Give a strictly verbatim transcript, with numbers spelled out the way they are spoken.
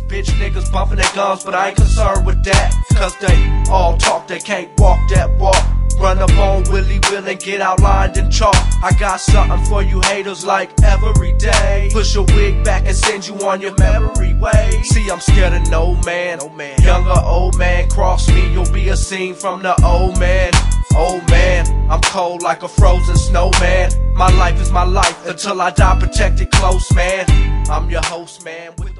bitch niggas bumping their guns, but I ain't concerned with that, cause they all talk, they can't walk that walk. Run up on Willie Will and get outlined in chalk. I got something for you haters like every day. Push your wig back and send you on your memory way. See, I'm scared of no man, young or old man. Cross me, you'll be a scene from the old man. Old man, I'm cold like a frozen snowman. My life is my life until I die protected close, man. I'm your host, man. With